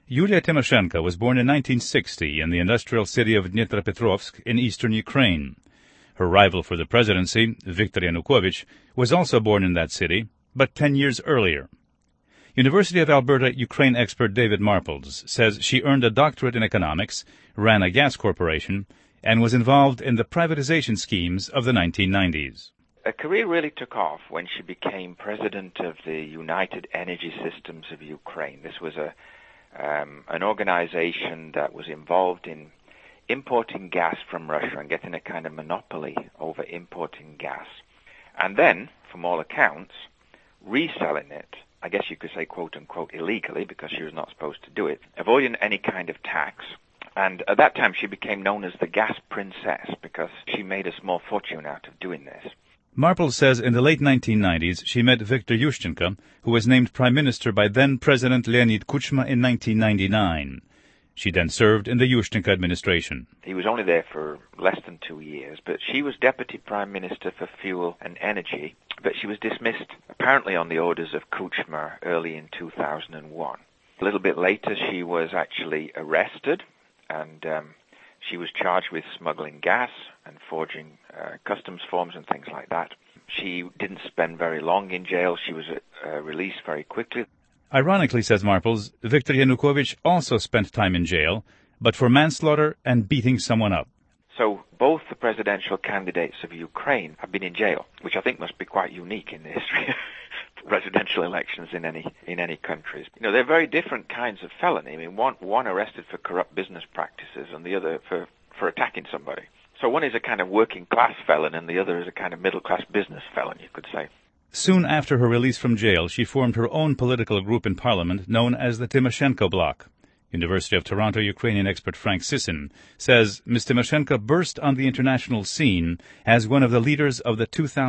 Yulia Tymoshenko was born in 1960 in the industrial city of Dnipropetrovsk in eastern Ukraine. Her rival for the presidency, Viktor Yanukovych, was also born in that city, but 10 years earlier. University of Alberta Ukraine expert David Marples says she earned a doctorate in economics, ran a gas corporation, and was involved in the privatization schemes of the 1990s. Her career really took off when she became president of the United Energy Systems of Ukraine. This was an organization that was involved in importing gas from Russia and getting a kind of monopoly over importing gas. And then, from all accounts, reselling it, I guess you could say quote-unquote illegally because she was not supposed to do it, avoiding any kind of tax. And at that time she became known as the gas princess because she made a small fortune out of doing this. Marples says in the late 1990s she met Viktor Yushchenko, who was named prime minister by then-President Leonid Kuchma in 1999. She then served in the Yushchenko administration. He was only there for less than 2 years, but she was deputy prime minister for fuel and energy, but she was dismissed apparently on the orders of Kuchma early in 2001. A little bit later she was actually arrested and she was charged with smuggling gas and forging customs forms and things like that. She didn't spend very long in jail. She was released very quickly. Ironically, says Marples, Viktor Yanukovych also spent time in jail, but for manslaughter and beating someone up. So both the presidential candidates of Ukraine have been in jail, which I think must be quite unique in the history of presidential elections in any countries. You know, they're very different kinds of felony. I mean, one arrested for corrupt business practices and the other for attacking somebody. So one is a kind of working class felon and the other is a kind of middle class business felon, you could say. Soon after her release from jail, she formed her own political group in parliament known as the Tymoshenko Bloc. University of Toronto Ukrainian expert Frank Sisson says Ms. Tymoshenko burst on the international scene as one of the leaders of the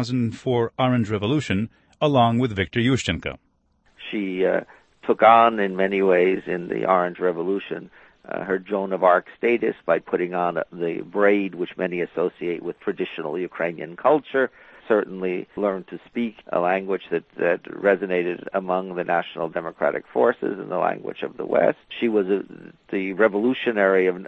2004 Orange Revolution, along with Viktor Yushchenko. She took on, in many ways, in the Orange Revolution, her Joan of Arc status by putting on the braid, which many associate with traditional Ukrainian culture. Certainly learned to speak a language that resonated among the National Democratic Forces and the language of the West. She was the revolutionary of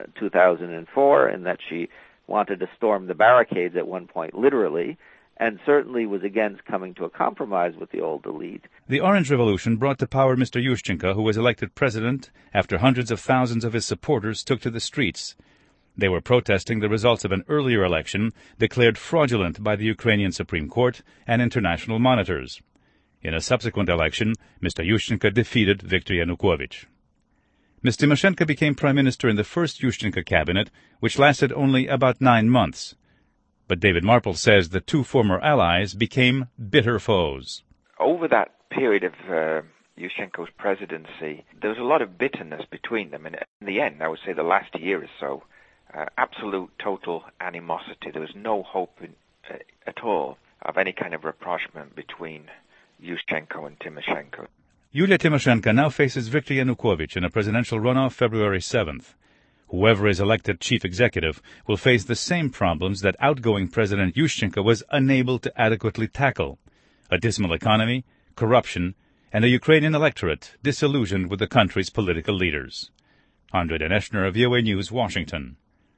2004 in that she wanted to storm the barricades at one point, literally, and certainly was against coming to a compromise with the old elite. The Orange Revolution brought to power Mr. Yushchenko, who was elected president after hundreds of thousands of his supporters took to the streets. They were protesting the results of an earlier election declared fraudulent by the Ukrainian Supreme Court and international monitors. In a subsequent election, Mr. Yushchenko defeated Viktor Yanukovych. Ms. Tymoshenko became prime minister in the first Yushchenko cabinet, which lasted only about 9 months. But David Marples says the two former allies became bitter foes. Over that period of Yushchenko's presidency, there was a lot of bitterness between them, and in the end, I would say the last year or so, absolute total animosity. There was no hope at all of any kind of rapprochement between Yushchenko and Tymoshenko. Yulia Tymoshenko now faces Viktor Yanukovych in a presidential runoff February 7th. Whoever is elected chief executive will face the same problems that outgoing President Yushchenko was unable to adequately tackle: a dismal economy, corruption, and a Ukrainian electorate disillusioned with the country's political leaders. Andre Daneshner, VOA News, Washington.